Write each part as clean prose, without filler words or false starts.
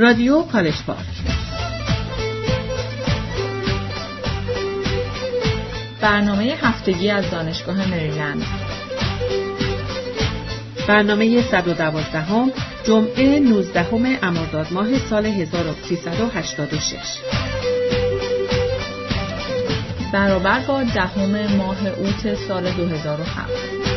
رادیو کالج پارک. برنامه هفتگی از دانشگاه مریلند. برنامه 112 جمعه 19 مرداد ماه سال 1386 برابر با 10 ماه اوت سال 2007.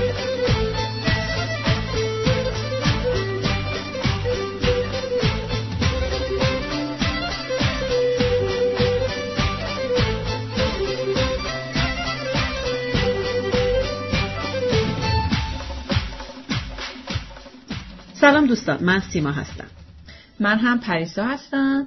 سلام دوستان، من سیما هستم. من هم پریسا هستم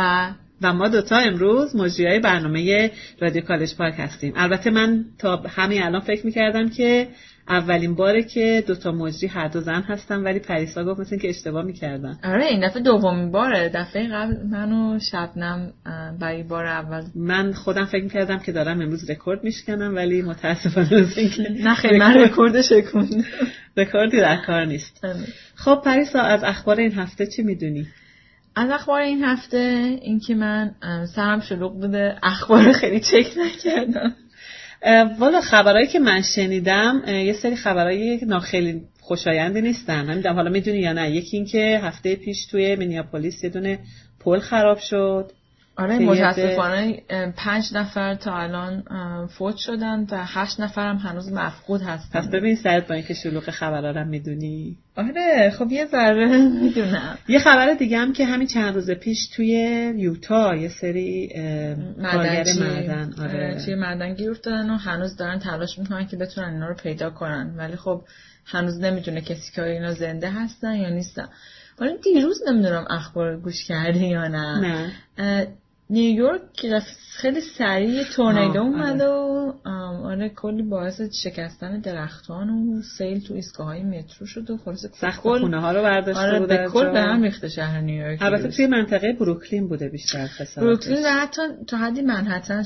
و ما دوتا امروز مجریای برنامه رادیو کالج پارک هستیم. البته من تا همین الان فکر میکردم که اولین باره که دوتا مجری هر دو زن هستم، ولی پریسا گفت مثلا که اشتباه میکردم. آره این دفعه دومین باره. دفعه قبل من و شبنم برای بار اول. من خودم فکر میکردم که دارم امروز رکورد میشکنم، ولی متاسفانه نه خیلی من رکورد شکوندم. رکوردی در کار نیست. خب پریسا، از اخبار این هفته چی میدونی؟ از اخبار این هفته این که من سرم شلوغ بوده، اخبار خیلی چک نکردم. والا خبرایی که من شنیدم یه سری خبرایی خیلی خوشایندی نیستن. نمیدونم حالا میدونی یا نه. یکی این که هفته پیش توی مینیاپولیس یه دونه پل خراب شد. آره متاسفانه 5 نفر تا الان فوت شدن و 8 نفر هم هنوز مفقود هستن. پس ببین سرت با اینکه شلوغ خبرا رو میدونی. آره خب یه ذره میدونم. یه خبر دیگه هم که همین چند روز پیش توی یوتا یه سری کارگر معدن توی معدن گیر افتادن و هنوز دارن تلاش میکنن که بتونن اینا رو پیدا کنن، ولی خب هنوز نمیدونه کسی که اینا زنده هستن یا نیستن. ولی دیروز نمیدونم اخبار گوش کردی یا نه. نیویورک خیلی سریع تورنیدو اومد و آره کلی باعث شکستن درختان و سیل تو ایستگاه‌های مترو شد و خلاص سقف خونه‌ها رو برداشته بود. آره به کل به هم ریخته شهر نیویورک. البته توی منطقه بروکلین بوده بیشتر خسارتش. بروکلین و حتی تا حدی منهتن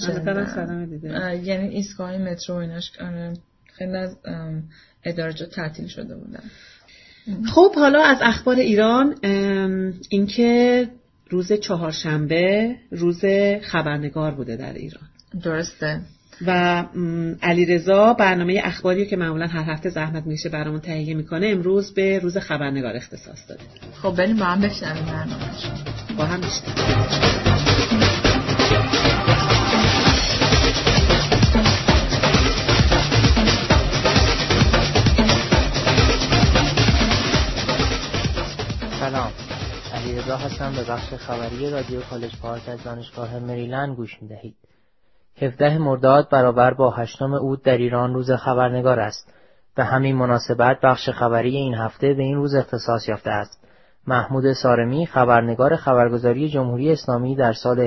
شده. یعنی ایستگاه‌های مترو ایناش خیلی از ادارجات تعطیل شده بودن. خب حالا از اخبار ایران، اینکه روز چهارشنبه روز خبرنگار بوده در ایران. درسته. و علیرضا برنامه اخباریو که معمولا هر هفته زحمت میشه برامون تهیه میکنه امروز به روز خبرنگار اختصاص داده. خب بریم با هم بشنویم برنامه‌شو. با هم بشنویم. سلام، علیرضا هستم. به بخش خبری رادیو کالج پارک از دانشگاه مریلند گوش می‌دهید. 17 مرداد برابر با 8 اوت در ایران روز خبرنگار است. به همین مناسبت بخش خبری این هفته به این روز اختصاص یافته است. محمود سارمی خبرنگار خبرگزاری جمهوری اسلامی در سال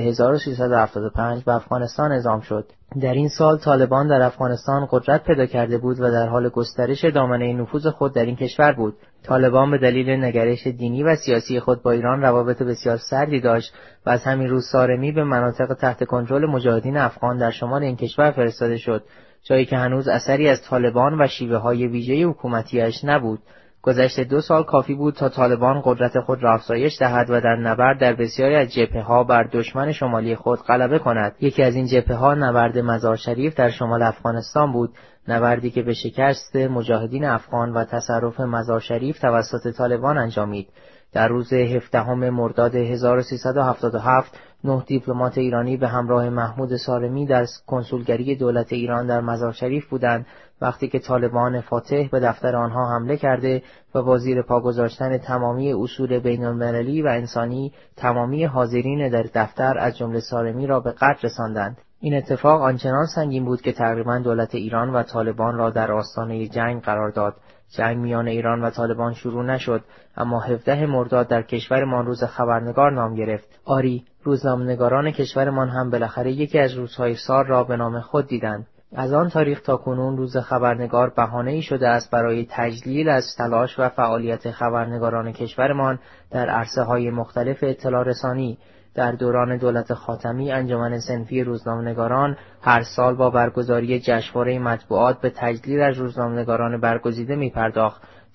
1375 به افغانستان اعزام شد. در این سال طالبان در افغانستان قدرت پیدا کرده بود و در حال گسترش دامنه نفوذ خود در این کشور بود. طالبان به دلیل نگرش دینی و سیاسی خود با ایران روابط بسیار سردی داشت و از همین روز سارمی به مناطق تحت کنترل مجاهدین افغان در شمال این کشور فرستاده شد، جایی که هنوز اثری از طالبان و شیوه‌های ویژه حکومتی‌اش نبود. گذشته 2 سال کافی بود تا طالبان قدرت خود را افزایش دهد و در نبرد در بسیاری از جبهه‌ها بر دشمن شمالی خود غلبه کند. یکی از این جبهه‌ها نبرد مزار شریف در شمال افغانستان بود، نبردی که به شکست مجاهدین افغان و تصرف مزار شریف توسط طالبان انجامید. در روز 17 مرداد 1377 9 دیپلمات ایرانی به همراه محمود سارمی در کنسولگری دولت ایران در مزار شریف بودند وقتی که طالبان فاتح به دفتر آنها حمله کرده و با زیر پا گذاشتن تمامی اصول بین‌المللی و انسانی تمامی حاضرین در دفتر از جمله سارمی را به قتل رساندند. این اتفاق آنچنان سنگین بود که تقریباً دولت ایران و طالبان را در آستانه جنگ قرار داد. جنگ میان ایران و طالبان شروع نشد، اما 17 مرداد در کشورمان روز خبرنگار نام گرفت. آری، روزنامه‌نگاران کشورمان هم بالاخره یکی از روزهای سال را به نام خود دیدند. از آن تاریخ تا کنون روز خبرنگار بهانه‌ای شده است برای تجلیل از تلاش و فعالیت خبرنگاران کشورمان در عرصه‌های مختلف اطلاع رسانی. در دوران دولت خاتمی انجمن صنفی روزنامه‌نگاران هر سال با برگزاری جشنواره مطبوعات به تجلیل از روزنامه‌نگاران برگزیده می‌پرداخت.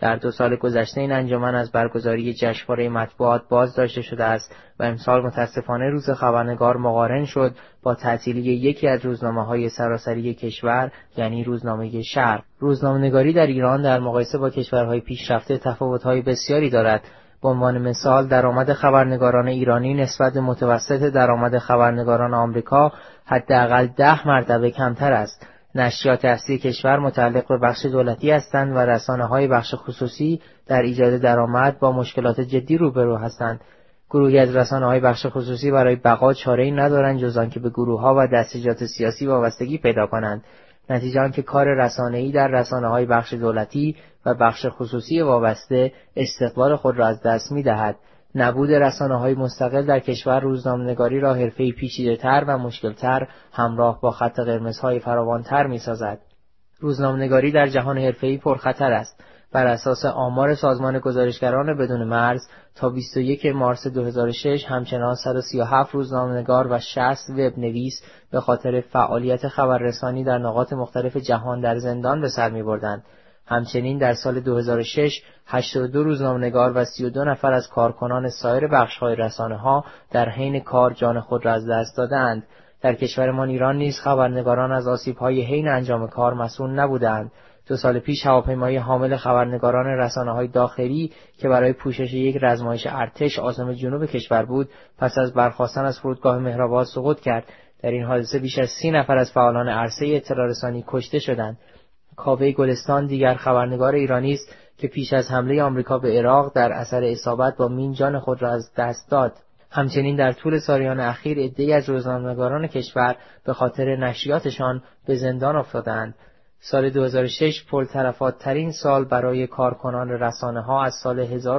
در 2 سال گذشته این انجمن از برگزاری جشنواره مطبوعات باز داشته شده است و امسال متاسفانه روز خبرنگار مقارن شد با تعطیلی یکی از روزنامه‌های سراسری کشور، یعنی روزنامه شرق. روزنامه‌نگاری در ایران در مقایسه با کشورهای پیشرفته تفاوت‌های بسیاری دارد. به عنوان مثال درآمد خبرنگاران ایرانی نسبت به متوسط درآمد خبرنگاران آمریکا حداقل 10 مرتبه کمتر است. نشریات اصلی کشور متعلق به بخش دولتی هستند و رسانه‌های بخش خصوصی در ایجاد درآمد با مشکلات جدی روبرو هستند. گروهی از رسانه‌های بخش خصوصی برای بقا چاره‌ای ندارند جز آنکه به گروه‌ها و دستجات سیاسی وابستگی پیدا کنند. نتیجه آن که کار رسانه‌ای در رسانه‌های بخش دولتی و بخش خصوصی وابسته استقلال خود را از دست می‌دهد. نبود رسانه‌های مستقل در کشور روزنامه‌نگاری را حرفه‌ای پیچیده‌تر و مشکل‌تر همراه با خط قرمزهای فراوان‌تر می‌سازد. روزنامه‌نگاری در جهان حرفه‌ای پرخطر است. بر اساس آمار سازمان گزارشگران بدون مرز تا 21 مارس 2006 همچنان 137 روزنامه‌نگار و 60 وب‌نویس به خاطر فعالیت خبررسانی در نقاط مختلف جهان در زندان به سر می‌بردند. همچنین در سال 2006 82 روزنامه‌نگار و 32 نفر از کارکنان سایر بخش‌های رسانه‌ها در حین کار جان خود را از دست دادند. در کشورمان ایران نیز خبرنگاران از آسیب‌های حین انجام کار مسئول نبودند. 2 سال پیش هواپیمای حامل خبرنگاران رسانه‌های داخلی که برای پوشش یک رزمایش ارتش عاصم جنوب کشور بود، پس از برخاستن از فرودگاه مهرآباد سقوط کرد. در این حادثه بیش از 30 نفر از فعالان عرصه اطلاع رسانی کشته شدند. کاوه گلستان دیگر خبرنگار ایرانی است که پیش از حمله آمریکا به عراق در اثر اصابت با مین جان خود را از دست داد. همچنین در طول سالیان اخیر عده‌ای از روزنامه‌نگاران کشور به خاطر نشریاتشان به زندان افتادند. سال 2006 پرطرفات‌ترین سال برای کارکنان رسانه‌ها از سال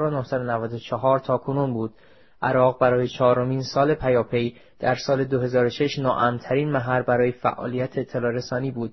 1994 تا کنون بود. عراق برای 4مین سال پیاپی در سال 2006 ناامن‌ترین محل برای فعالیت اطلاع رسانی بود.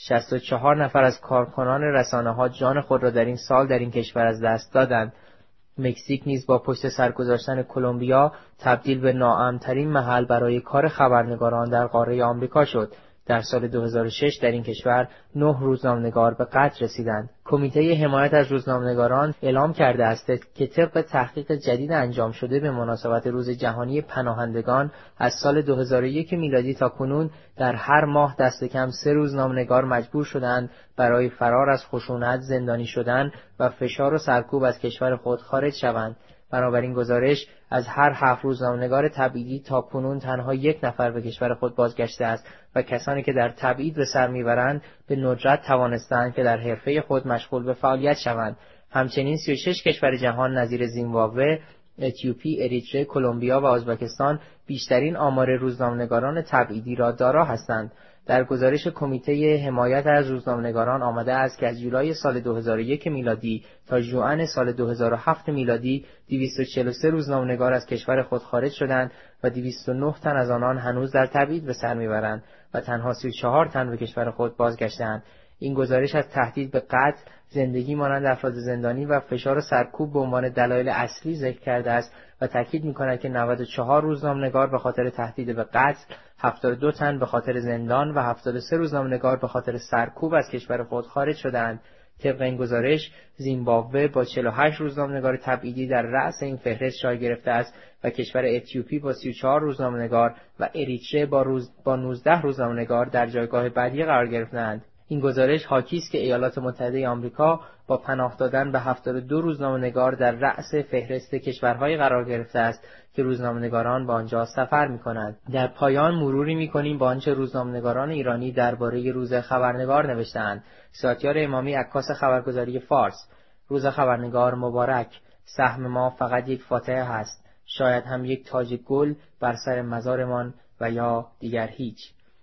64 نفر از کارکنان رسانه‌ها جان خود را در این سال در این کشور از دست دادند. مکزیک نیز با پشت سر گذاشتن کلمبیا تبدیل به ناامن‌ترین محل برای کار خبرنگاران در قاره آمریکا شد. در سال 2006 در این کشور 9 روزنامه‌نگار به قتل رسیدند. کمیته حمایت از روزنامه‌نگاران اعلام کرده است که طبق تحقیق جدید انجام شده به مناسبت روز جهانی پناهندگان از سال 2001 میلادی تا کنون در هر ماه دست کم 3 روزنامه‌نگار مجبور شدند برای فرار از خشونت زندانی شدن و فشار و سرکوب از کشور خود خارج شوند. بنابراین گزارش از هر 7 روزنامه‌نگار تبعیدی تا کنون تنها 1 نفر به کشور خود بازگشته است و کسانی که در تبعید به سر میبرند به ندرت توانستند که در حرفه خود مشغول به فعالیت شوند. همچنین 36 کشور جهان نظیر زیمبابوه، اتیوپی، اریتره، کلمبیا و ازبکستان بیشترین آمار روزنامه‌نگاران تبعیدی را دارا هستند. در گزارش کمیته حمایت از روزنامه‌نگاران آمده است که از جولای سال 2001 میلادی تا ژوئن سال 2007 میلادی 243 روزنامه‌نگار از کشور خود خارج شدند و 209 تن از آنان هنوز در تبعید به سر میبرند و تنها 34 تن به کشور خود بازگشتند. این گزارش از تهدید به قتل، زندگی مانند افراد زندانی و فشار و سرکوب به عنوان دلایل اصلی ذکر کرده است و تاکید می‌کند که 94 روزنامه‌نگار به خاطر تهدید به قتل، 72 تن به خاطر زندان و 73 روزنامه‌نگار به خاطر سرکوب از کشور خود خارج شدند. طبق این گزارش زیمبابوه با 48 روزنامه‌نگار تبعیدی در رأس این فهرست جای گرفته است و کشور اتیوپی با 34 روزنامه‌نگار و اریتره با 19 روزنامه‌نگار در جایگاه بعدی قرار گرفتند. این گزارش حاکی است که ایالات متحده آمریکا با پناه دادن به 72 روزنامه‌نگار در رأس فهرست کشورهای قرار گرفته است که روزنامه‌نگاران به آنجا سفر می‌کنند. در پایان مروری می‌کنیم با آنچه روزنامه‌نگاران ایرانی درباره روز خبرنگار نوشته‌اند. ساتیار امامی، عکاس خبرگزاری فارس: روز خبرنگار مبارک. سهم ما فقط یک فاتحه هست، شاید هم یک تاج گل بر سر مزارمان و یا دیگر هیچ.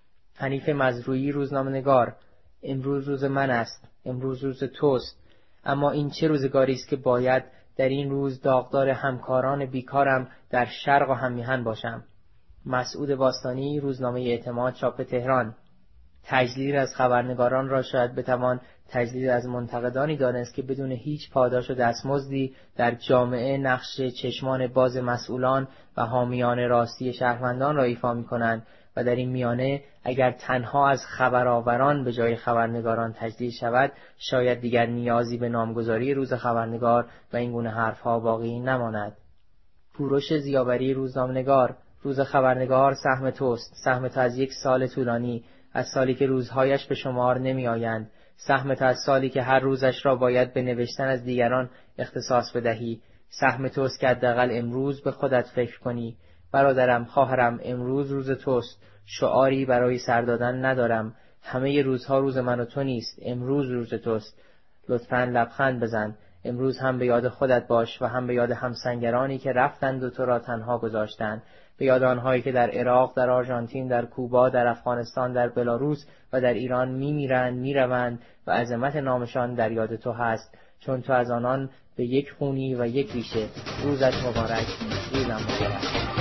حنیف مزروعی، روزنامه‌نگار: امروز روز من است، امروز روز توست، اما این چه روزگاری است که باید در این روز داغدار همکاران بیکارم در شرق و هممیهن باشم. مسعود باستانی، روزنامه اعتماد، چاپ تهران: تجلیل از خبرنگاران را شاید بتوان تجلیل از منتقدانی دانست که بدون هیچ پاداش و دستمزدی در جامعه نقش چشمان باز مسئولان و حامیان راستی شهروندان را ایفا می‌کنند و در این میانه اگر تنها از خبرآوران به جای خبرنگاران تجدید شود، شاید دیگر نیازی به نامگذاری روز خبرنگار و این گونه حرفها باقی نماند. کوروش ضیاوری، روزنامه‌نگار: روز خبرنگار سهم توست، سهم تو از یک سال طولانی، از سالی که روزهایش به شمار نمی آیند، سهم تو از سالی که هر روزش را باید به نوشتن از دیگران اختصاص بدهی، سهم توست که حداقل امروز به خودت فکر کنی. برادرم، خواهرم، امروز روز توست. شعاری برای سر دادن ندارم. همه روزها روز من و تو نیست، امروز روز توست. لطفاً لبخند بزن. امروز هم به یاد خودت باش و هم به یاد همسنگرانی که رفتند و تو را تنها گذاشتند، به یاد آنهایی که در عراق، در آرژانتین، در کوبا، در افغانستان، در بلاروس و در ایران میمیرند، میروند و عظمت نامشان در یاد تو هست، چون تو از آنان به یک خونی و یک ریشه. روزت مبارک، روزم مبارک.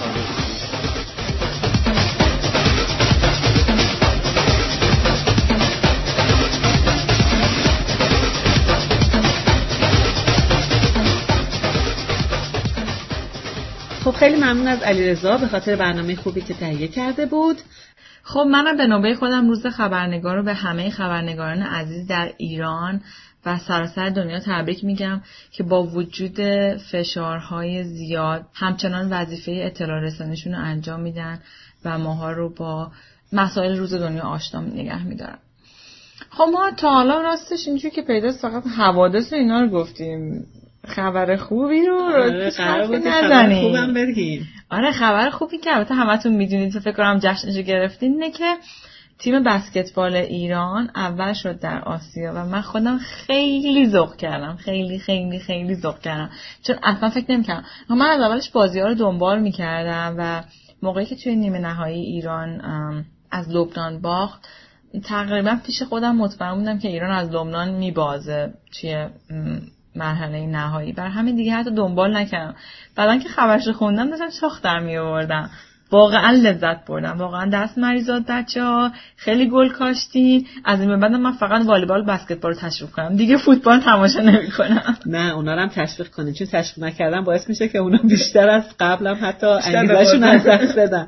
خب خیلی ممنون از علیرضا به خاطر برنامه خوبی که تهیه کرده بود. خب منم به نوبه خودم روز خبرنگار رو به همه خبرنگاران عزیز در ایران و سراسر دنیا تبریک میگم که با وجود فشارهای زیاد همچنان وظیفه اطلاع رسانیشون رو انجام میدن و ماها رو با مسائل روز دنیا آشنا نگه میدارن. خب ما تا حالا راستش اینجوری که پیداست فقط حوادث و اینا رو گفتیم، خبر خوبی رو نزنیم. خوبم بگیم. آره خبر خوبی که البته همتون میدونید، فکر کنم جشنش گرفتین، اینه که تیم بسکتبال ایران اول شد در آسیا و من خودم خیلی ذوق کردم، خیلی خیلی خیلی ذوق کردم، چون اصلا فکر نمی‌کردم. من از اولش بازی‌ها رو دنبال می‌کردم و موقعی که توی نیمه نهایی ایران از لبنان باخت، تقریبا پیش خودم مطمئن بودم که ایران از لبنان میبازه توی مرحله نهایی، بر همین دیگه حتی دنبال نکردم. بعدن که خبرش خوندم داشتم شاخ در می آوردم، واقعا لذت بردم، واقعا دست مریزاد بچه‌ها، خیلی گل کاشتین. از این به بعد من فقط والیبال بسکتبال رو تشویق کنم، دیگه فوتبال تماشا نمی‌کنم. نه اونا رو هم تشویق کنین، چون تشویق نکردن باعث میشه که اونا بیشتر از قبلم حتی انگیزشون از دست بدن.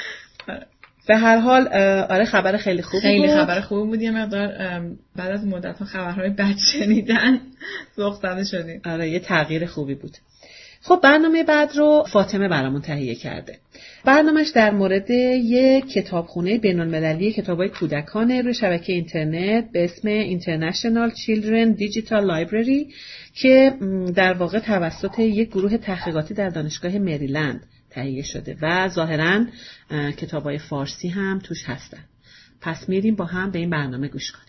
به هر حال آره خبر خیلی خوبی بود. خیلی خبر خوبی بود. یه مقدار بعد از مدت‌ها خبرهای بد شنیدن ذوق زده شدیم. آره یه تغییر خوبی بود. خب برنامه بعد رو فاطمه برامون تهیه کرده. برنامه‌اش در مورد یک کتابخونه بین‌المللی کتاب‌های کودکانه روی شبکه اینترنت به اسم International Children Digital Library که در واقع توسط یک گروه تحقیقاتی در دانشگاه مریلند تهیه شده و ظاهراً کتاب‌های فارسی هم توش هستن. پس میریم با هم به این برنامه گوش کنیم.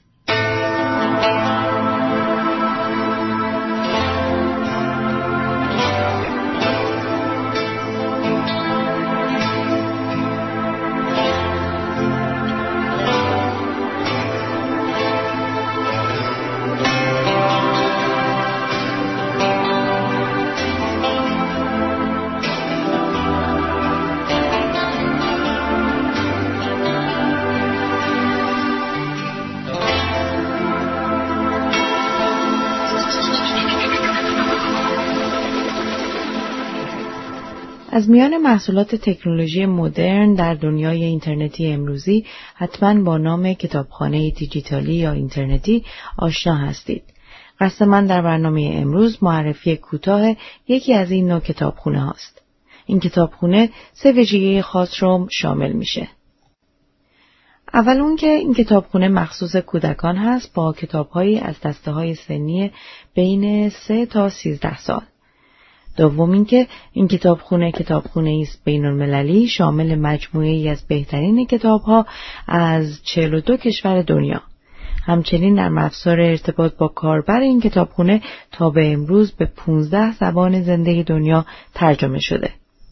از میان محصولات تکنولوژی مدرن در دنیای اینترنتی امروزی حتما با نام کتابخانه دیجیتالی یا اینترنتی آشنا هستید. قصد من در برنامه امروز معرفی کوتاه یکی از این نوع کتابخونه هاست. این کتابخونه 3 ویژگی خاص رو شامل میشه. اول اون که این کتابخونه مخصوص کودکان هست با کتاب‌هایی از دسته‌های سنی بین 3 تا 13 سال. دوم اینکه این کتابخونه است بین‌المللی شامل مجموعه‌ای از بهترین کتاب‌ها از 42 کشور دنیا. همچنین نرم افزار ارتباط با کاربر این کتابخونه تا به امروز به 15 زبان زنده دنیا ترجمه شده.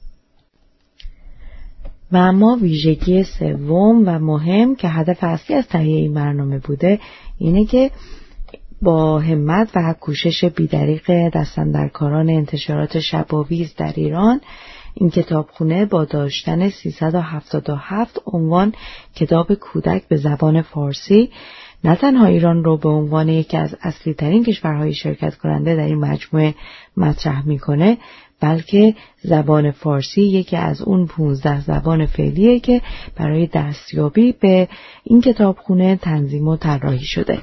و اما ویژگی سوم و مهم که هدف اصلی از تهیه این برنامه بوده اینه که با همت و کوشش بی‌دریغ دستاندرکاران انتشارات شباویز در ایران این کتابخونه با داشتن 377 عنوان کتاب کودک به زبان فارسی نه تنها ایران رو به عنوان یکی از اصلی ترین کشورهای شرکت کننده در این مجموعه مطرح میکنه، بلکه زبان فارسی یکی از اون 15 زبان فعلیه که برای دستیابی به این کتابخونه تنظیم و طراحی شده.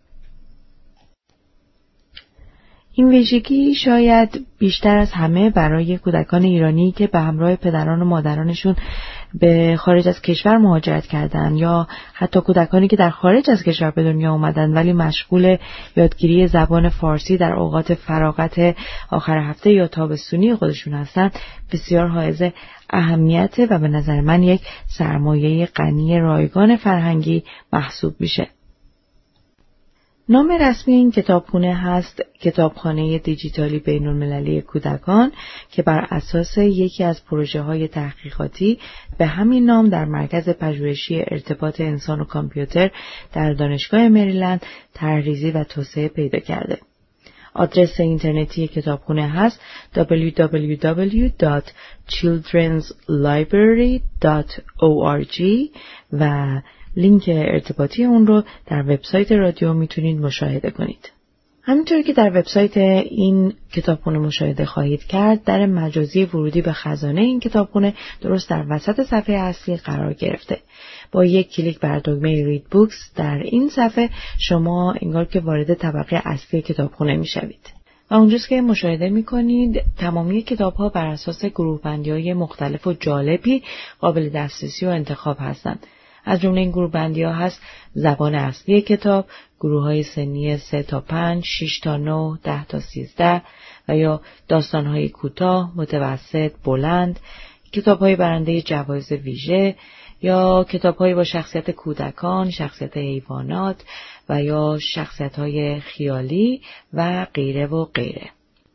این ویژگی شاید بیشتر از همه برای کودکان ایرانی که به همراه پدران و مادرانشون به خارج از کشور مهاجرت کردن یا حتی کودکانی که در خارج از کشور به دنیا اومدن ولی مشغول یادگیری زبان فارسی در اوقات فراغت آخر هفته یا تابستونی خودشون هستن بسیار حائز اهمیته و به نظر من یک سرمایه غنی رایگان فرهنگی محسوب میشه. نام رسمی این کتابخونه هست کتابخانه دیجیتالی بین‌المللی کودکان که بر اساس یکی از پروژه‌های تحقیقاتی به همین نام در مرکز پژوهشی ارتباط انسان و کامپیوتر در دانشگاه مریلند طرح‌ریزی و توسعه پیدا کرده. آدرس اینترنتی کتابخونه هست www.childrenslibrary.org و لینک ارتباطی اون رو در وبسایت رادیو میتونید مشاهده کنید. همینطور که در وبسایت این کتابخونه مشاهده خواهید کرد، در مجازی ورودی به خزانه این کتابخونه درست در وسط صفحه اصلی قرار گرفته. با یک کلیک بر دکمه رید بوکس در این صفحه شما انگار که وارد طبقه اصلی کتابخونه میشوید. و اونجاست که مشاهده میکنید تمامی کتاب‌ها بر اساس گروه‌بندی‌های مختلف و جالبی قابل دسترسی و انتخاب هستند. از جمله این گروه بندی ها هست زبان اصلی کتاب، گروه های سنی 3 تا 5، 6 تا 9، 10 تا 13 و یا داستان های کوتاه، متوسط، بلند، کتاب های برنده جوایز ویژه یا کتاب های با شخصیت کودکان، شخصیت حیوانات و یا شخصیت های خیالی و غیره و غیره.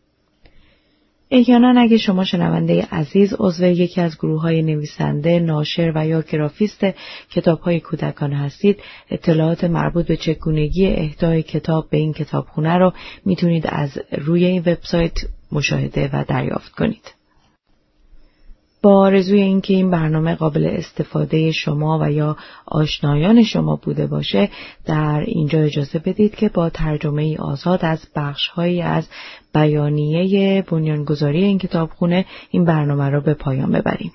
احیانا اگه شما شنونده عزیز عضو یکی از گروه‌های نویسنده، ناشر و یا گرافیست کتاب‌های کودکان هستید، اطلاعات مربوط به چگونگی اهدای کتاب به این کتابخونه رو میتونید از روی این وبسایت مشاهده و دریافت کنید. با آرزوی اینکه این برنامه قابل استفاده شما و یا آشنایان شما بوده باشه، در اینجا اجازه بدید که با ترجمه آزاد از بخش‌هایی از بیانیه بنیانگذاری این کتابخونه این برنامه را به پایان ببریم.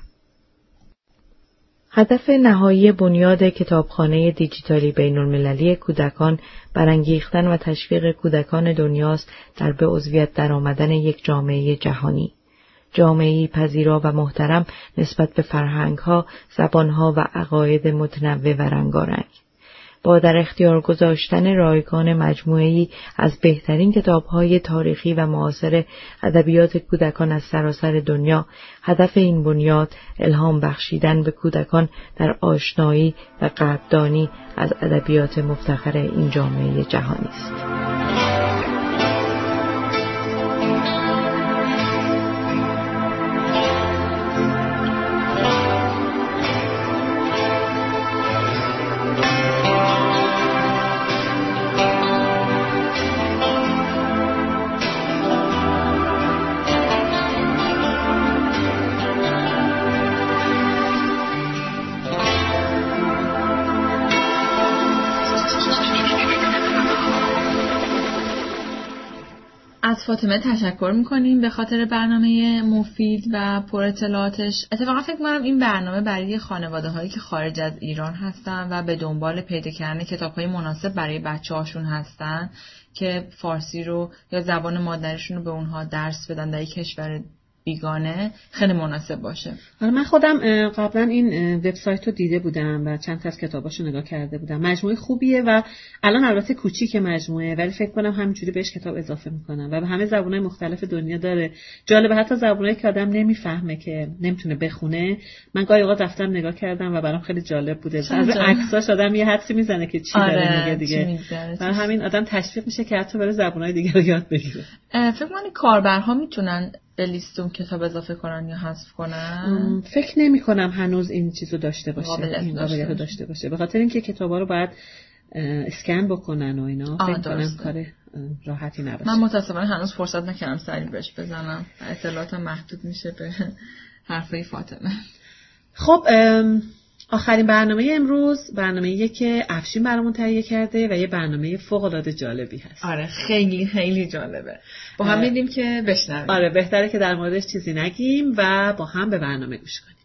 هدف نهایی بنیاد کتابخانه دیجیتالی بین‌المللی کودکان برانگیختن و تشویق کودکان دنیاست در به عضویت درآمدن یک جامعه جهانی. جامعه‌ای پذیرا و محترم نسبت به فرهنگ‌ها، زبان‌ها و عقاید متنوع و رنگارنگ. با در اختیار گذاشتن رایگان مجموعه‌ای از بهترین کتاب‌های تاریخی و معاصر ادبیات کودکان از سراسر دنیا، هدف این بنیاد الهام بخشیدن به کودکان در آشنایی و قدردانی از ادبیات مفتخر این جامعه جهانی است. از فاطمه تشکر میکنیم به خاطر برنامه مفید و پر اطلاعاتش. اتفاقا فکر میکنم این برنامه برای خانواده هایی که خارج از ایران هستن و به دنبال پیدا کردن کتاب های مناسب برای بچه هاشون هستن که فارسی رو یا زبان مادریشون رو به اونها درس بدن در یک کشور بیگانه خیلی مناسب باشه. من خودم قبلا این وبسایت رو دیده بودم و چند تا از کتاباشو نگاه کرده بودم. مجموعه خوبیه و الان البته کوچیک مجموعه، ولی فکر کنم همینجوری بهش کتاب اضافه میکنم و به همه زبان‌های مختلف دنیا داره. جالبه حتی زبانایی که آدم نمیفهمه که نمیتونه بخونه. من گاهی اوقات رفتم نگاه کردم و برام خیلی جالب بوده. از عکساش آدم یه حدسی میزنه که چی داره میگه دیگه. برای همین آدم تشویق میشه که حتی بره زبان‌های دیگه رو یاد بگیره. فکر کنم کاربرها میتونن به لیستون کتاب اضافه کنن یا حذف کنن. فکر نمی کنم هنوز این چیزو داشته باشه، این قابلیت رو داشته باشه، به خاطر اینکه کتابا رو باید اسکن بکنن و اینا. فکر کنم کار راحتی نباشه. من متاسفانه هنوز فرصت نکردم سری بهش بزنم، اطلاعاتم محدود میشه به حرفای فاطمه. خب آخرین برنامه امروز برنامه‌ایه که افشین برامون تهیه کرده و یه برنامه فوق‌العاده جالبی هست. آره خیلی خیلی جالبه. با هم می‌بینیم که بشنویم. آره بهتره که در موردش چیزی نگیم و با هم به برنامه گوش کنیم.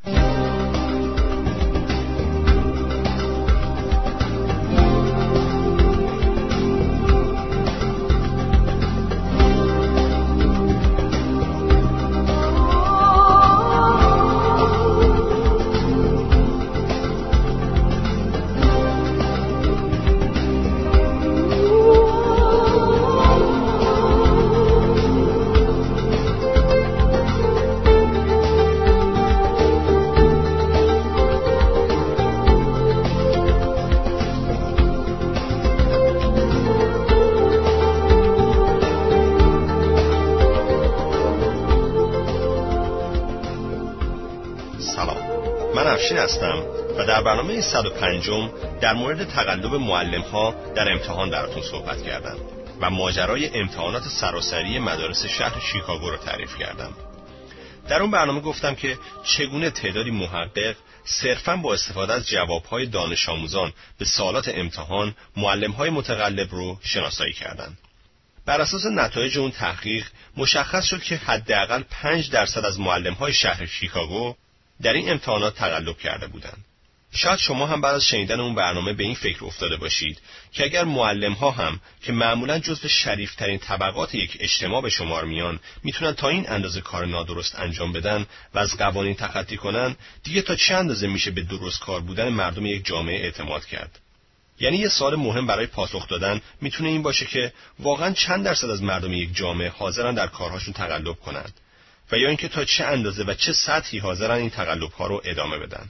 هستم و در برنامه 105 در مورد تقلب معلم‌ها در امتحان براتون صحبت کردم و ماجرای امتحانات سراسری مدارس شهر شیکاگو رو تعریف کردم. در اون برنامه گفتم که چگونه تعدادی محقق صرفاً با استفاده از جواب‌های دانش آموزان به سوالات امتحان معلم‌های متقلب رو شناسایی کردند. بر اساس نتایج اون تحقیق مشخص شد که حداقل 5% از معلم‌های شهر شیکاگو در این امتحانات تقلب کرده بودند. شاید شما هم بعد از شنیدن اون برنامه به این فکر افتاده باشید که اگر معلم‌ها هم که معمولاً جزو شریفترین طبقات یک اجتماع به شمار میان میتونن تا این اندازه کار نادرست انجام بدن و از قوانین تخطی کنن، دیگه تا چه اندازه میشه به درست کار بودن مردم یک جامعه اعتماد کرد؟ یعنی یه سوال مهم برای پاسخ دادن میتونه این باشه که واقعاً چند درصد از مردم یک جامعه حاضرن در کارهاشون تقلب کنند و یا اینکه تا چه اندازه و چه سطحی حاضرن این تقلب‌ها رو ادامه بدن.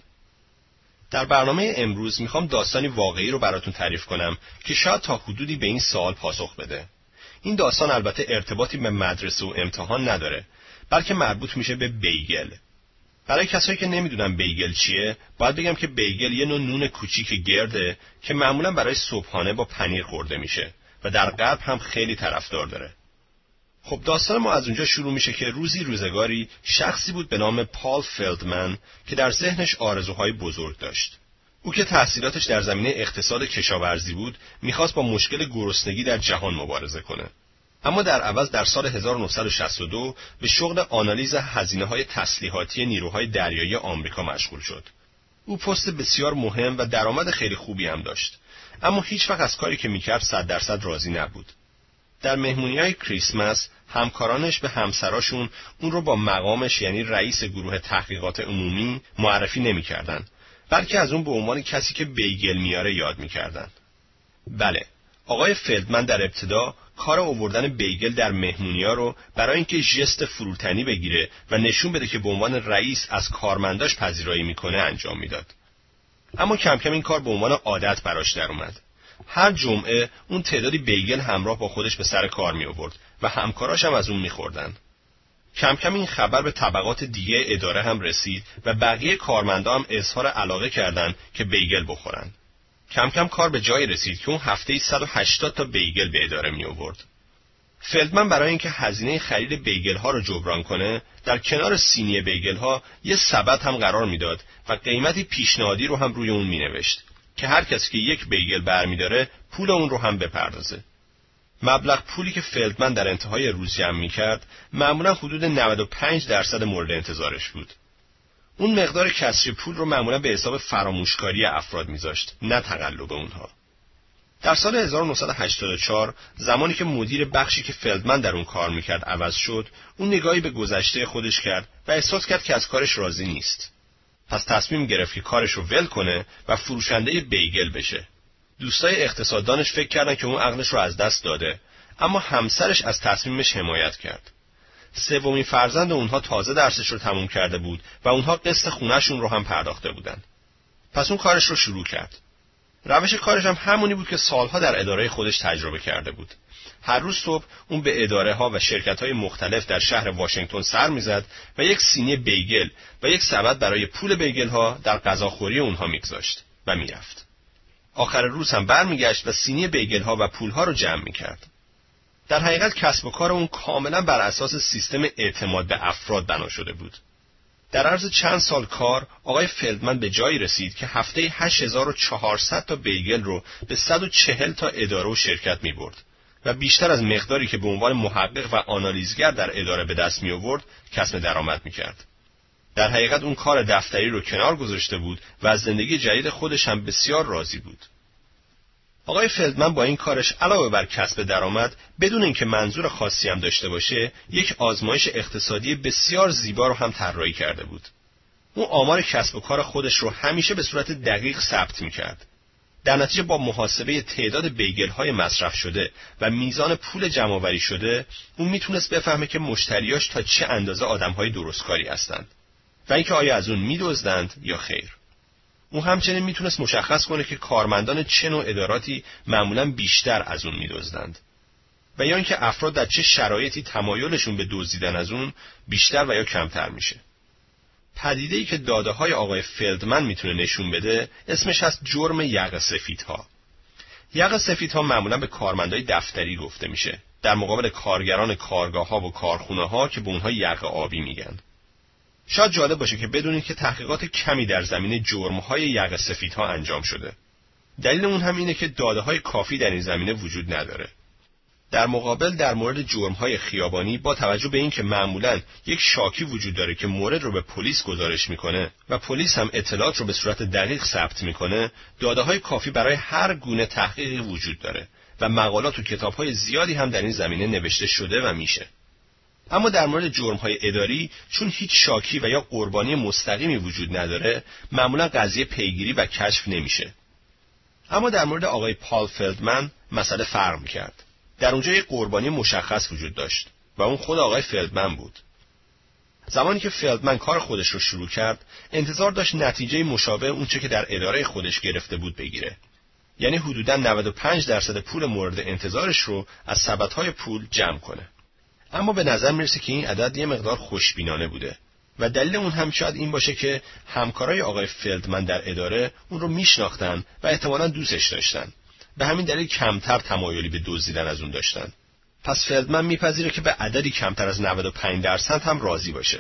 در برنامه امروز میخوام داستانی واقعی رو براتون تعریف کنم که شاید تا حدودی به این سوال پاسخ بده. این داستان البته ارتباطی به مدرسه و امتحان نداره، بلکه مربوط میشه به بیگل. برای کسایی که نمیدونن بیگل چیه، باید بگم که بیگل یه نوع نون کوچیک گرده که معمولا برای صبحانه با پنیر خورده میشه و در غرب هم خیلی طرفدار داره. خب داستان ما از اونجا شروع میشه که روزگاری شخصی بود به نام پال فلدمن که در ذهنش آرزوهای بزرگ داشت. او که تحصیلاتش در زمینه اقتصاد کشاورزی بود، میخواست با مشکل گرسنگی در جهان مبارزه کنه. اما در عوض در سال 1962 به شغل آنالیز هزینه‌های تسلیحاتی نیروهای دریایی آمریکا مشغول شد. او پست بسیار مهم و درآمد خیلی خوبی هم داشت، اما هیچ وقت از کاری که میکرد 100% راضی نبود. در مهمونی‌های کریسمس همکارانش به همسراشون اون رو با مقامش یعنی رئیس گروه تحقیقات عمومی معرفی نمی‌کردن، بلکه از اون به عنوان کسی که بیگل میاره یاد می‌کردن. بله، آقای فلدمن در ابتدا کار آوردن بیگل در مهمونی‌ها رو برای اینکه ژست فروتنی بگیره و نشون بده که به عنوان رئیس از کارمنداش پذیرایی میکنه انجام میداد. اما کم کم این کار به عنوان عادت براش در اومد. هر جمعه اون تعدادی بیگل همراه با خودش به سر کار می آورد و همکاراش هم از اون می خوردن. کم کم این خبر به طبقات دیگه اداره هم رسید و بقیه کارمندا هم اظهار علاقه کردند که بیگل بخورن. کم کم کار به جایی رسید که اون هفته‌ای 180 تا بیگل به اداره می آورد. فلدمن برای اینکه هزینه خرید بیگل ها رو جبران کنه، در کنار سینی بیگل ها یه سبد هم قرار میداد و قیمتی پیشنهادی رو هم روی اون می نوشت که هر کسی که یک بیگل برمی‌داره پول اون رو هم بپردازه. مبلغ پولی که فلدمن در انتهای روز جمع می‌کرد معمولاً حدود 95% مورد انتظارش بود. اون مقدار کسری پول رو معمولاً به حساب فراموشکاری افراد می‌ذاشت، نه تقلب اونها. در سال 1984 زمانی که مدیر بخشی که فلدمن در اون کار می‌کرد عوض شد، اون نگاهی به گذشته خودش کرد و احساس کرد که از کارش راضی نیست. پس تصمیم گرفت که کارش رو ول کنه و فروشنده بیگل بشه. دوستای اقتصاددانش فکر کردن که اون عقلش رو از دست داده، اما همسرش از تصمیمش حمایت کرد. سومین فرزند اونها تازه درسش رو تموم کرده بود و اونها قسط خونه‌شون رو هم پرداخته بودن. پس اون کارش رو شروع کرد. روش کارش هم همونی بود که سالها در اداره خودش تجربه کرده بود. هر روز صبح اون به اداره‌ها و شرکت‌های مختلف در شهر واشنگتن سر می‌زد و یک سینی بیگل و یک سبد برای پول بیگل‌ها در غذاخوری اونها می‌گذاشت و می‌رفت. آخر روز هم برمیگشت و سینی بیگل‌ها و پول‌ها رو جمع می‌کرد. در حقیقت کسب و کار اون کاملاً بر اساس سیستم اعتماد به افراد بنا شده بود. در عرض چند سال کار آقای فلدمن به جایی رسید که هفته 8400 تا بیگل رو به 140 تا اداره و شرکت می برد و بیشتر از مقداری که به عنوان محقق و آنالیزگر در اداره به دست می آورد کسب درآمد می کرد. در حقیقت اون کار دفتری رو کنار گذاشته بود و از زندگی جدید خودش هم بسیار راضی بود. آقای فلدمن با این کارش علاوه بر کسب درآمد بدون اینکه منظور خاصی هم داشته باشه یک آزمایش اقتصادی بسیار زیبا رو هم طراحی کرده بود. اون آمار کسب و کار خودش رو همیشه به صورت دقیق ثبت می‌کرد. در نتیجه با محاسبه تعداد بیگل‌های مصرف شده و میزان پول جمع‌آوری شده اون میتونست بفهمه که مشتریاش تا چه اندازه آدم‌های درستکاری هستند و اینکه آیا از اون می‌دزدند یا خیر. اون همچنین میتونست مشخص کنه که کارمندان چه نوع اداراتی معمولاً بیشتر از اون میدزدند و یا اینکه افراد در چه شرایطی تمایلشون به دزدیدن از اون بیشتر و یا کمتر میشه. پدیده‌ای که داده‌های آقای فلدمن میتونه نشون بده اسمش هست جرم یقه سفیدها. یقه سفیدها معمولاً به کارمندای دفتری گفته میشه در مقابل کارگران کارگاه‌ها و کارخونه‌ها که به اونها یقه آبی میگن. شاید جالب باشه که بدونید که تحقیقات کمی در زمینه جرم‌های یقه سفیدها انجام شده. دلیل اون هم اینه که داده‌های کافی در این زمینه وجود نداره. در مقابل در مورد جرم‌های خیابانی با توجه به اینکه معمولاً یک شاکی وجود داره که مورد رو به پلیس گزارش میکنه و پلیس هم اطلاعات رو به صورت دقیق ثبت میکنه، داده‌های کافی برای هر گونه تحقیقی وجود داره و مقالات و کتاب‌های زیادی هم در این زمینه نوشته شده و میشه. اما در مورد جرم‌های اداری چون هیچ شاکی و یا قربانی مستقیمی وجود نداره، معمولا قضیه پیگیری و کشف نمیشه. اما در مورد آقای پال فلدمن مسئله فرق می‌کرد. در اونجا یک قربانی مشخص وجود داشت و اون خود آقای فلدمن بود. زمانی که فلدمن کار خودش رو شروع کرد، انتظار داشت نتیجه مشابه اونچه که در اداره خودش گرفته بود بگیره. یعنی حدوداً 95% پول مورد انتظارش رو از سبدهای پول جمع کنه. اما به نظر میرسه که این عدد یه مقدار خوشبینانه بوده و دلیل اون هم شاید این باشه که همکارای آقای فلدمن در اداره اون رو میشناختن و احتمالاً دوستش داشتن. به همین دلیل کمتر تمایلی به دزدیدن از اون داشتن. پس فلدمن میپذیره که به عددی کمتر از 95% هم راضی باشه.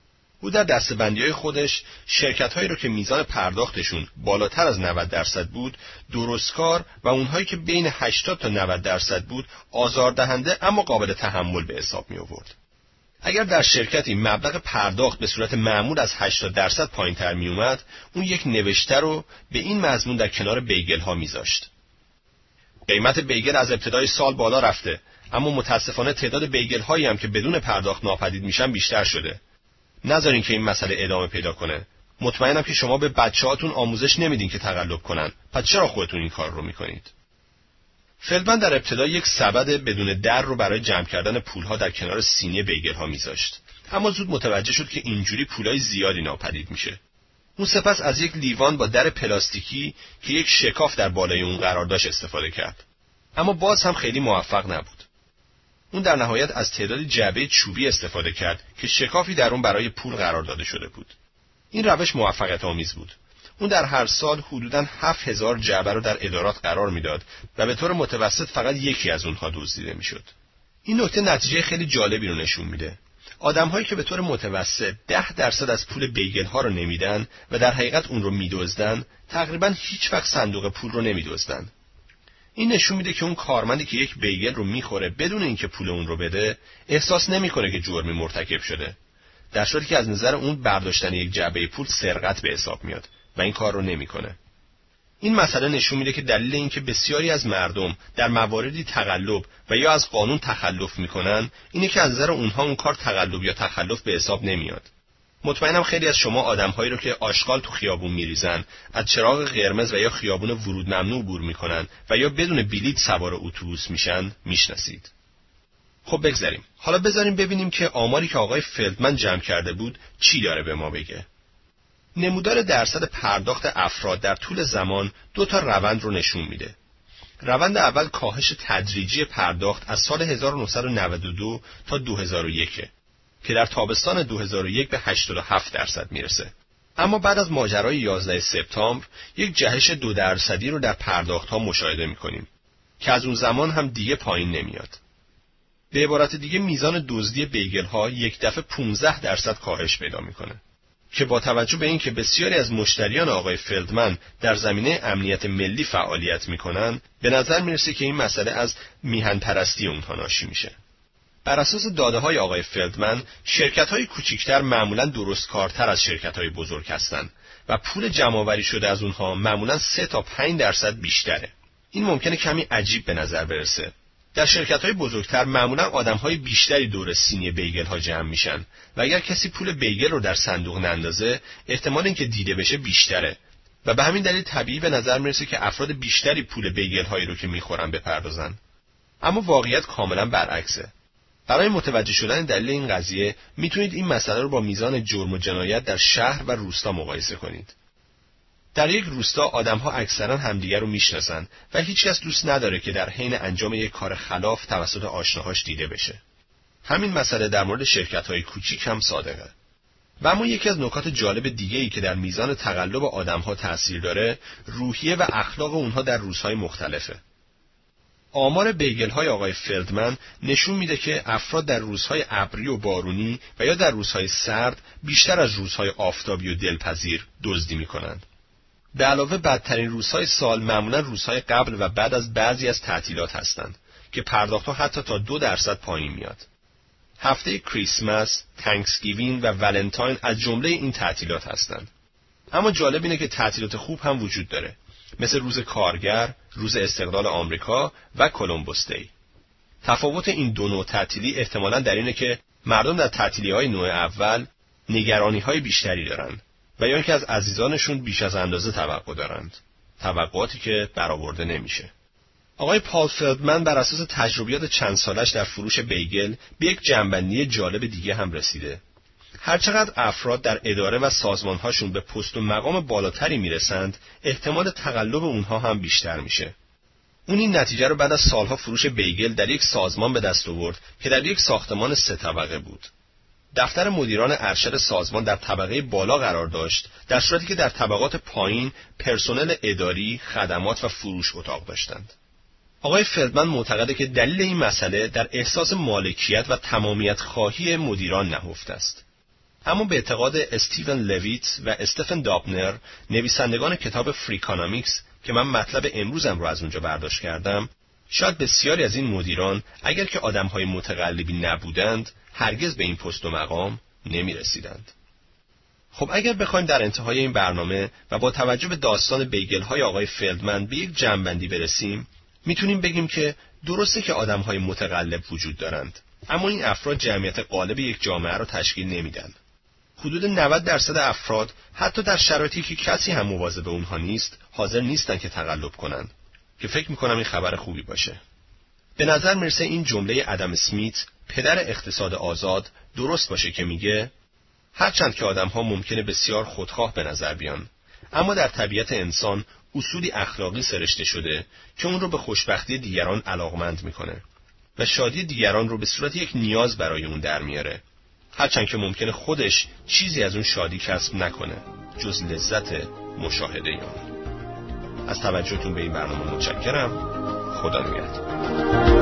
او در دسته‌بندی‌های خودش شرکت‌هایی رو که میزان پرداختشون بالاتر از 90% بود درستکار و اونهایی که بین 80 تا 90% بود آزاردهنده اما قابل تحمل به حساب می آورد. اگر در شرکتی مبلغ پرداخت به صورت معمول از 80% پایین‌تر می اومد، اون یک نوشته رو به این مضمون در کنار بیگل‌ها میذاشت: قیمت بیگل از ابتدای سال بالا رفته، اما متاسفانه تعداد بیگل‌هایی هم که بدون پرداخت ناپدید میشن بیشتر شده. نذارین که این مسئله ادامه پیدا کنه. مطمئنم که شما به بچه‌هاتون آموزش نمیدین که تقلب کنن. پس چرا خودتون این کار رو میکنید؟ فلدمن در ابتدا یک سبد بدون در رو برای جمع کردن پولها در کنار سینی بیگل‌ها میذاشت. اما زود متوجه شد که اینجوری پولای زیادی ناپدید میشه. اون سپس از یک لیوان با در پلاستیکی که یک شکاف در بالای اون قرار داشت استفاده کرد. اما باز هم خیلی موفق نبود. اون در نهایت از تعدادی جعبه چوبی استفاده کرد که شکافی در اون برای پول قرار داده شده بود. این روش موفقیت آمیز بود. اون در هر سال حدوداً 7000 جعبه رو در ادارات قرار میداد و به طور متوسط فقط یکی از اونها دزدیده میشد. این نکته نتیجه خیلی جالبی رو نشون میده. آدم‌هایی که به طور متوسط 10% از پول بیگل‌ها رو نمیدن و در حقیقت اون رو میدزدن، تقریباً هیچ وقت صندوق پول رو نمیدزدن. این نشون میده که اون کارمندی که یک بیگل رو میخوره بدون اینکه پول اون رو بده، احساس نمیکنه که جرمی مرتکب شده. در صورتی که از نظر اون برداشتن یک جعبه پول سرقت به حساب میاد و این کار رو نمیکنه. این مسئله نشون میده که دلیل اینکه بسیاری از مردم در مواردی تقلب و یا از قانون تخلف میکنن، اینه که از نظر اونها اون کار تقلب یا تخلف به حساب نمیاد. مطمئنم خیلی از شما آدم‌هایی رو که آشغال تو خیابون میریزن، از چراغ قرمز و یا خیابون ورود ممنوع عبور میکنن و یا بدون بلیط سوار اتوبوس میشن میشناسید. خب بگذاریم. حالا بذاریم ببینیم که آماری که آقای فلدمن جمع کرده بود چی داره به ما بگه. نمودار درصد پرداخت افراد در طول زمان 2 تا روند رو نشون میده. روند اول کاهش تدریجی پرداخت از سال 1992 تا 2001 که در تابستان 2001 به 87% میرسه. اما بعد از ماجرای 11 سپتامبر یک جهش 2% رو در پرداخت‌ها مشاهده می‌کنیم که از اون زمان هم دیگه پایین نمیاد. به عبارت دیگه میزان دزدی بیگل‌ها یک دفعه 15% کاهش پیدا می‌کنه. که با توجه به اینکه بسیاری از مشتریان آقای فلدمن در زمینه امنیت ملی فعالیت میکنن، به نظر میرسه که این مسئله از میهن پرستی اونها ناشی میشه. بر اساس داده‌های آقای فلدمن، شرکت‌های کوچکتر معمولاً درستکارتر از شرکت‌های بزرگ هستند و پول جمع‌آوری شده از اونها معمولاً 3 تا 5% بیشتره. این ممکنه کمی عجیب به نظر برسه. در شرکت‌های بزرگتر معمولاً آدم‌های بیشتری دور سینی بیگل‌ها جمع میشن و اگر کسی پول بیگل رو در صندوق نندازه، احتمال اینکه دیده بشه بیشتره و به همین دلیل طبیعی به نظر میرسه که افراد بیشتری پول بیگل‌هایی رو که میخورن بپردازن. اما واقعیت کاملاً برعکسه. برای متوجه شدن دلیل این قضیه میتونید این مسئله رو با میزان جرم و جنایت در شهر و روستا مقایسه کنید. در یک روستا آدم‌ها اکثرا همدیگر رو میشناسن و هیچکس دوست نداره که در حین انجام یک کار خلاف توسط آشناهاش دیده بشه. همین مسئله در مورد شرکت‌های کوچیک هم صادقه. و اما یکی از نکات جالب دیگه‌ای که در میزان تقلب آدم‌ها تأثیر داره، روحیه و اخلاق اونها در روزهای مختلفه. آمار بیگل‌های آقای فلدمن نشون میده که افراد در روزهای ابری و بارونی و یا در روزهای سرد بیشتر از روزهای آفتابی و دلپذیر دزدی میکنند. به علاوه بدترین روزهای سال معمولا روزهای قبل و بعد از بعضی از تعطیلات هستند که پرداختها حتی تا 2% پایین میاد. هفته کریسمس، تانکسگیوین و ولنتاین از جمله این تعطیلات هستند. اما جالب اینه که تعطیلات خوب هم وجود داره، مثل روز کارگر، روز استقلال آمریکا و کلمبوس دی. تفاوت این دو نوع تعطیلی احتمالاً در اینه که مردم در تعطیلی‌های نوع اول نگرانی‌های بیشتری دارن و یا اینکه از عزیزانشون بیش از اندازه توقع دارند، توقعاتی که برآورده نمیشه. آقای پال فلدمن بر اساس تجربیات چند سالش در فروش بیگل به یک جنبندی جالب دیگه هم رسیده. هرچقدر افراد در اداره و سازمان‌هاشون به پست و مقام بالاتری میرسند، احتمال تقلب اونها هم بیشتر میشه. اون این نتیجه رو بعد از سالها فروش بیگل در یک سازمان به دست آورد که در یک ساختمان 3 طبقه بود. دفتر مدیران ارشد سازمان در طبقه بالا قرار داشت، در صورتی که در طبقات پایین پرسنل اداری، خدمات و فروش اتاق داشتند. آقای فلدمن معتقده که دلیل این مسئله در احساس مالکیت و تمامیت خواهی مدیران نهفته است. اما به اعتقاد استیون لویت و استفن دابنر، نویسندگان کتاب فریکانامیکس که من مطلب امروزم رو از اونجا برداشت کردم، شاید بسیاری از این مدیران اگر که آدم‌های متقلبی نبودند، هرگز به این پست و مقام نمی‌رسیدند. خب اگر بخوایم در انتهای این برنامه و با توجه به داستان بیگل‌های آقای فلدمن به یک جمع‌بندی برسیم، میتونیم بگیم که درسته که آدم‌های متقلب وجود دارند، اما این افراد جمعیت غالب یک جامعه رو تشکیل نمیدن. حدود 90% افراد حتی در شرایطی که کسی هم مواظب اونها نیست، حاضر نیستن که تقلب کنن، که فکر میکنم این خبر خوبی باشه. به نظر میرسه این جمله ادم اسمیت، پدر اقتصاد آزاد، درست باشه که میگه هرچند که آدم‌ها ممکنه بسیار خودخواه به نظر بیان، اما در طبیعت انسان اصولی اخلاقی سرشته شده که اون رو به خوشبختی دیگران علاقمند میکنه و شادی دیگران رو به صورت یک نیاز برای اون در میاره، هرچند که ممکنه خودش چیزی از اون شادی کسب نکنه جز لذت مشاهده اون. از توجهتون به این برنامه متشکرم. خدا نگهدار.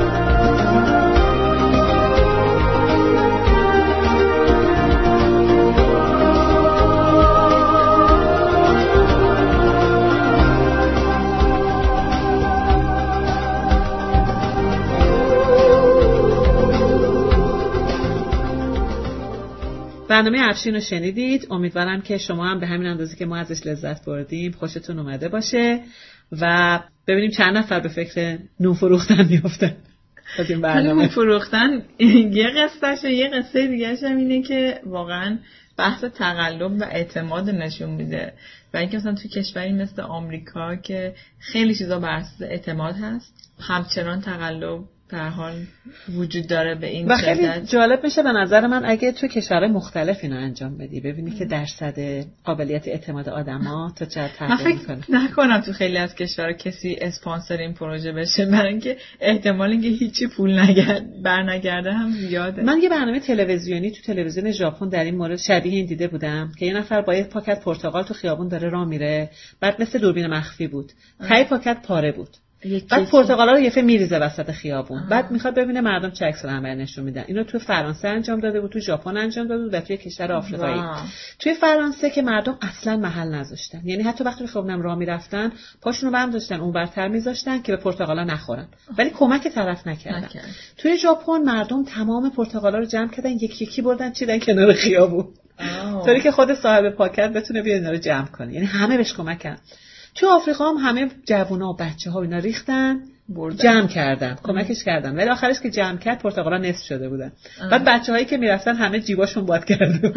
برنامه افشین رو شنیدید. امیدوارم که شما هم به همین اندازه که ما ازش لذت بردیم خوشتون اومده باشه و ببینیم چند نفر به فکر نون فروختن میافتن از این برنامه. نون فروختن یه قصه‌شه، یه قصه دیگه‌ش هم اینه که واقعا بحث تقلب و اعتماد نشون میده و اینکه مثلا تو کشوری مثل آمریکا که خیلی چیزا بر اساس اعتماد هست، همچنان تقلب در حال وجود داره به این و خیلی جالب میشه به نظر من اگه تو کشورهای مختلف اینو انجام بدی، ببینی که درصد قابلیت اعتماد آدما تا چقدر تغییر میکنه. نکنم تو خیلی از کشورها کسی اسپانسر این پروژه بشه، برای اینکه احتمال اینکه هیچی پول برنگرده هم زیاده. من یه برنامه تلویزیونی تو تلویزیون ژاپن در این مورد شبیه این دیده بودم که یه نفر با یه پاکت پرتقال تو خیابون داره راه میره، بعد مثل دوربین مخفی بود، تای پاکت پاره بود. بعد پرتقالا رو یه میریزه وسط خیابون. بعد میخواد ببینه مردم چه عکس العمل نشون میدن. اینو تو فرانسه انجام داده بود، تو ژاپن انجام داده بود و توی کشور آفریقایی. توی فرانسه که مردم اصلا محل نذاشتن، یعنی حتی وقتی به خیابونم راه میرفتن پاشونو برم داشتن اون برتر میذاشتن که به پرتقالا نخورن، ولی کمک طرف نکردن. توی ژاپن مردم تمام پرتقالا رو جمع کردن، یکی یکی بردن چیدن کنار خیابون، طوری که خود صاحب پاکت بتونه بیاد اینا رو جمع کنه. یعنی همه بهش کمک کردن. تو آفریقا هم همه جوونا و بچه‌ها اینا ریختن جمع کردن، کمکش کردن، ولی آخرش که جمع کرد پرتقالا نصف شده بودن. بعد بچه‌هایی که میرفتن همه جیباشون باد کرده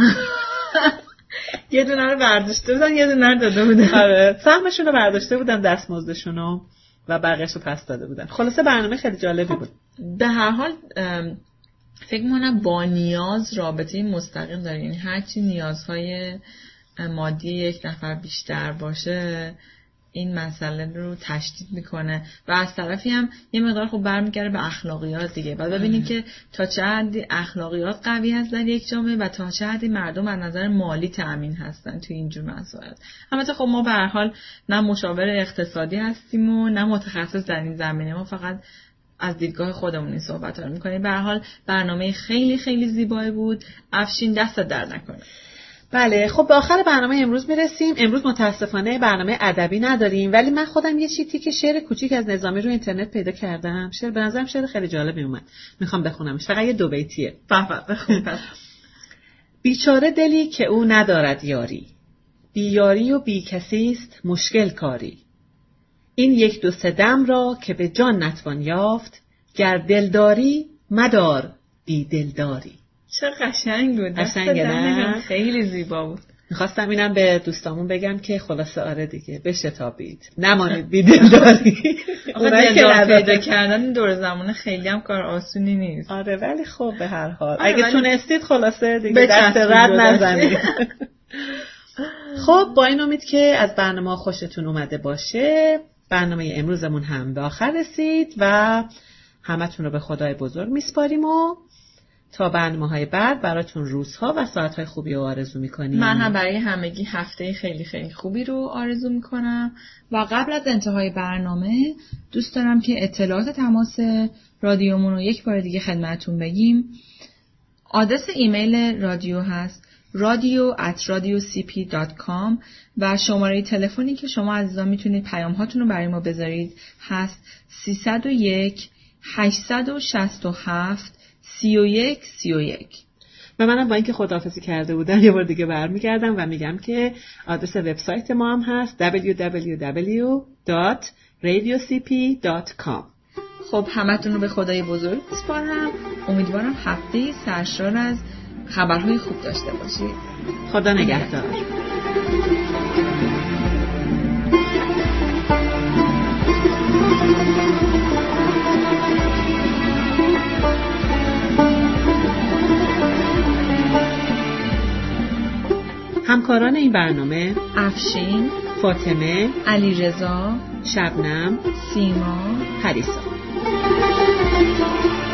یه دونه رو برداشته بودن یه دونه رو داده بودن. آره، سهمشون رو برداشته بودن، دستمزدشون و بقیه‌اش رو پس داده بودن. خلاصه برنامه خیلی جالبی بود. به هر حال فکر می‌کنم با نیاز رابطه مستقیم داره، یعنی هرچی نیازهای مادی یک نفر بیشتر باشه این مسئله رو تشدید میکنه و از طرفی هم یه مقدار خوب برمیگره به اخلاقیات دیگه. بعد ببینید که تا چه حدی اخلاقیات قوی هست در یک جامعه و تا چه حدی مردم از نظر مالی تأمین هستن توی اینجور مسائل. البته خب ما به هر حال نه مشاور اقتصادی هستیم و نه متخصص در این زمینه، ما فقط از دیدگاه خودمون این صحبت رو میکنیم. به هر حال برنامه خیلی خیلی زیبایی بود. افشین دست درد نکنه. بله، خب به آخر برنامه امروز میرسیم. امروز متاسفانه برنامه ادبی نداریم، ولی من خودم یه چیزی که شعر کوچیک از نظامی رو اینترنت پیدا کردم. شعر به نظرم شعر خیلی جالبی اومد، میخوام بخونمش. فقط یه 2 بیتیه. بخون. بیچاره دلی که او ندارد یاری، بی یاری و بی کسیست مشکل کاری. این 1 2 3 دم را که به جان نتوان یافت، گر دلداری مدار بی دلداری. چه قشنگ بود. قشنگه نه؟ خیلی زیبا بود. میخواستم اینم به دوستامون بگم که خلاصه آره دیگه بشتابید، نمانید بی دلداری. اونایی که پیدا کردن دور زمانه خیلی هم کار آسونی نیست. آره ولی خب به هر حال اگه تونستید خلاصه دیگه دست رد نزنید. خب با این امید که از برنامه خوشتون اومده باشه، برنامه امروزمون هم به آخر رسید و همتون رو به خدای بزرگ میسپاریم و تا برنامه‌های بعد براتون روزها و ساعت‌های خوبی رو آرزو می‌کنیم. من هم برای همگی هفته خیلی خیلی خوبی رو آرزو می‌کنم و قبل از انتهای برنامه دوست دارم که اطلاعات تماس رادیومون رو یک بار دیگه خدمتتون بگیم. آدرس ایمیل رادیو هست radio@radiocp.com و شماره تلفنی که شما عزیزان میتونید پیام‌هاتون رو برای ما بذارید هست 301 867 31 و منم با اینکه خداحافظی کرده بودم یه بار دیگه برمیگردم و میگم که آدرس وبسایت ما هم هست www.radiocp.com. خب همتون رو به خدای بزرگ میسپارم. امیدوارم هفته سرشار از خبرهای خوب داشته باشید. خدا نگهدار. همکاران این برنامه افشین، فاطمه، علیرضا، شبنم، سیما، پریسا.